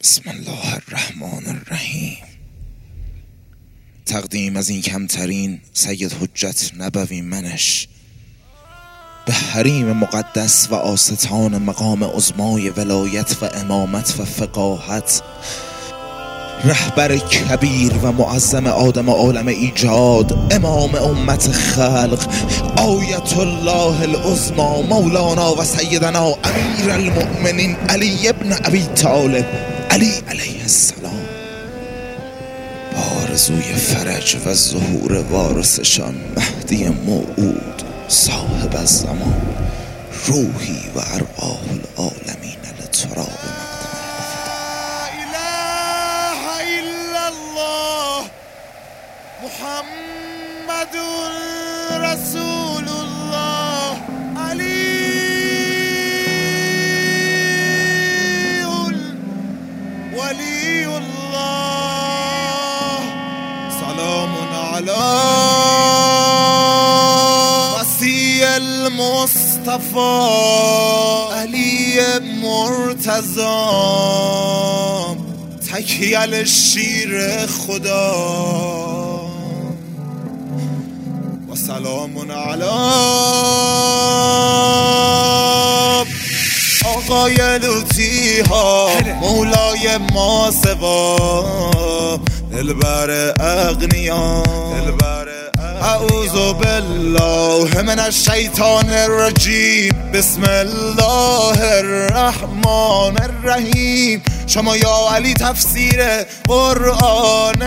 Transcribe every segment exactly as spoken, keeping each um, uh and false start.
بسم الله الرحمن الرحیم. تقدیم از این کمترین سید حجت نبوی منش به حریم مقدس و آستان مقام عظمای ولایت و امامت و فقاهت، رهبر کبیر و معظم آدم عالم ایجاد، امام امت خلق، آیت الله العظمی، مولانا و سیدنا امیر المؤمنین علی ابن ابی طالب علی علیه السلام، آرزوی فرج و ظهور وارثشان مهدی موعود صاحب الزمان، روحی و ارواح العالمین لتراب محمد رسول الله علی ولی الله، سلام علی وصی المصطفى علی مرتضی، تکیه شیر خدا، و سلام علی آقای لوطی ها، مولای ما سوا، دلبر اغنیا، اعوذ بالله من الشیطان الرجیم، بسم الله الرحمن الرحیم. شما یا علی تفسیر قرآن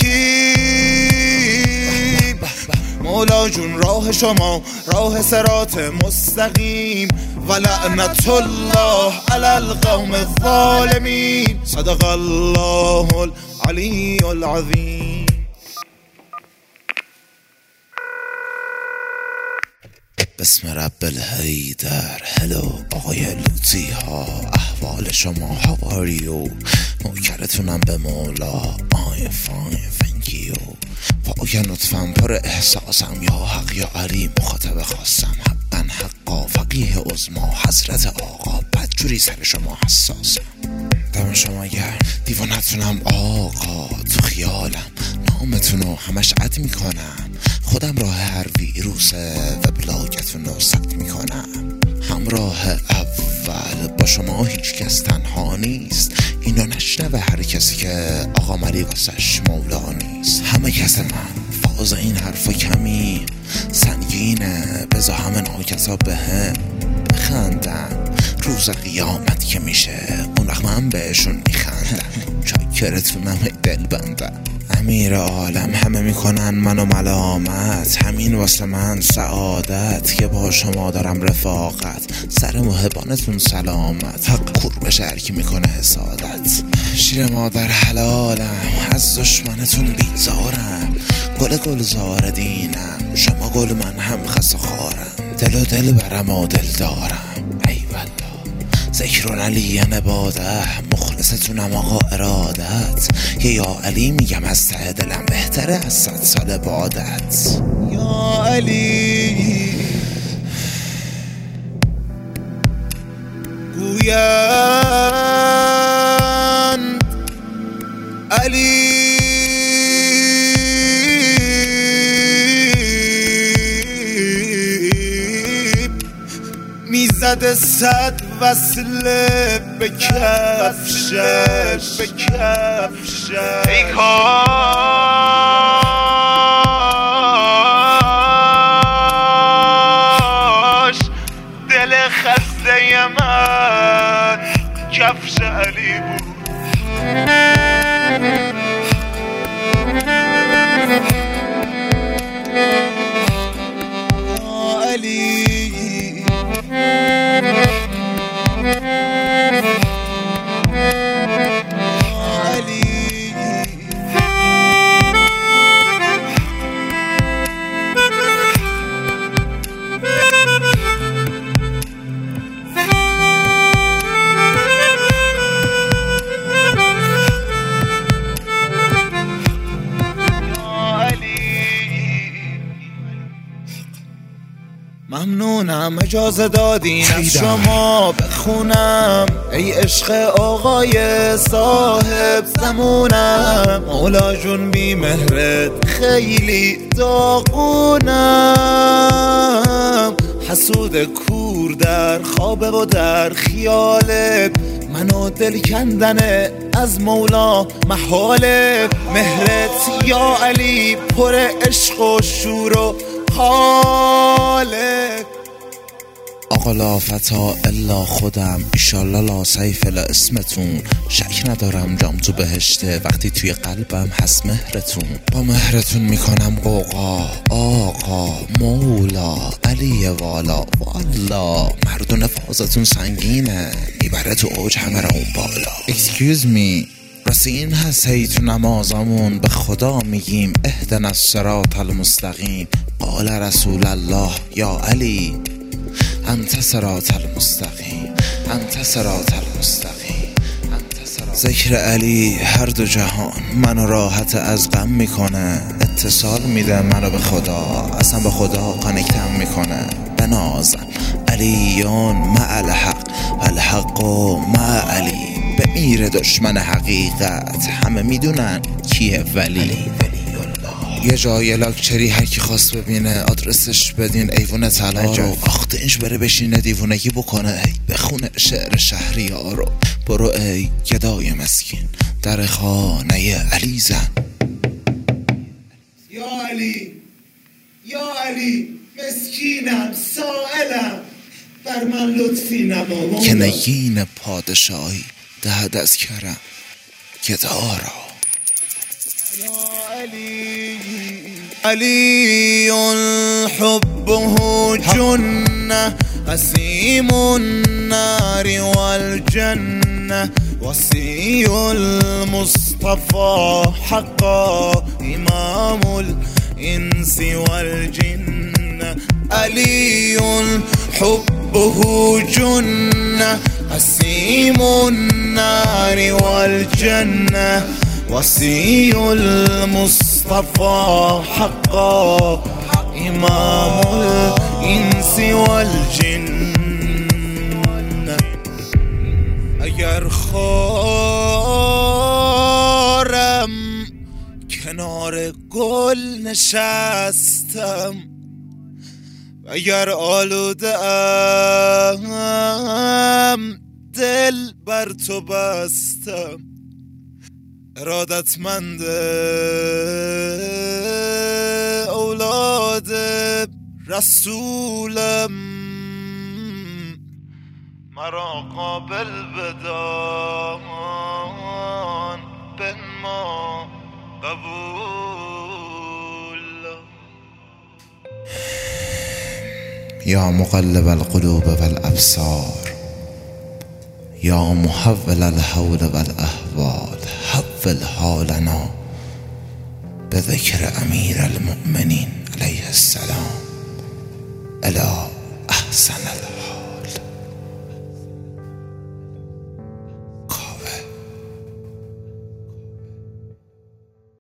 حکیم، مولا جون راه شما راه صراط مستقیم، و لعنت الله علی القوم الظالمین. صدق الله العلی العظیم. بسم رب الحیدر. هلو آقای لوطی ها، احوال شما هاواریو؟ نوکرتونم به مولا. آی فاین فنکیو. پاک لطفا پر احساسم، یا حق یا علی مخاطب خواستم، حقا حقا فقیه عظما حضرت آقا، بدجوری سر شما حساسم، دم شما گرم، دیوانتونم آقا، تو خیالم نامتونو همش عد میکنم، خودم راه هر ویروس وبلاگتونو ثبت میکنم، همراه اول با شما هیچ کس تنها نیست، اینو نشنوه هر کسی که آقا ملی واسش مولا نیست، همه کس من فاز این حرفا کمی سنگینه، بذار همه ناکسا به هم بخندم، روز قیامت که میشه اون وقت من بهشون میخندم، چاکرتونم دل بندم، امیر عالم همه میکنن منو ملامت، همین واسه من سعادت که با شما دارم رفاقت، سر محبانتون سلامت، حق کور بشه هرکی میکنه حسادت، شیر مادر حلالم از دشمنتون بیزارم، گل گلزار دینم شما گل من هم خس و خارم، دل و دل برم و دل دارم، ای والله ذکرون علی نباده، مخلصتونم آقا ارادت، که یا علی میگم از ته دلم بهتره از صد سال بعدت، یا علی گویند علی میزد صد وصله به کفشش، به کفشش، ای کاش دل خسته من کفش علی بود. علی ممنونم اجازه دادین از شما بخونم، ای عشق آقای صاحب زمونم. مولا جون بی مهرت خیلی داغونم، حسود کور در خوابه و در خیاله، منو دل کندنه از مولا محاله. مهرت یا علی پر عشق و شور و حاله. آقا لا فتا الا خودم، ایشالله لا سیف لا اسمتون. شک ندارم جام تو بهشته وقتی توی قلبم هست مهرتون. با مهرتون میکنم قوقا آقا مولا علی والا. والا مردون فازتون سنگینه، میبره تو اوج همه را اون بالا. Excuse me، راستی این هست هی تو نمازمون به خدا میگیم اهدنا الصراط المستقیم. قال رسول الله یا علی انت صراط المستقیم، انت صراط المستقیم، انت صراط. ذکر علی هر دو جهان منو راحت از غم میکنه، اتصال میده منو به خدا، اصلا به خدا کانکتم میکنه. بنازم علیون مع الحق و الحق مع علی. به میر دشمن حقیقت همه میدونن کیه ولی. یه جای لاکچری هر کی خواست ببینه آدرسش بدین ایوون طلا رو. آخته اینش بره بشینه دیوونگی بکنه، ای بخونه شعر شهریار رو. برو ای گدای مسکین در خانه علی زن. یا علی یا علی مسکینم سائلم، بر من لطفی نما. که نگین پادشاهی دهد از کرم گدارا. یا علی علی حبه جنة قسیم النار والجنة وصی المصطفى حقا امام الانس والجن. علی حبه جنة قسیم النار والجنة وصی المصطفى حقا امام الانس والجن. اگر خارم کنار گل نشستم، اگر آلوده ام دل بر تو بستم، ارادتمند اولاد رسولم، مرا قابل بدان بنما قبول. یا مقلب القلوب والابصار، یا محول الحول والاحوال، حول حالنا به ذکر امیر المؤمنین علیه السلام الی احسن الحال.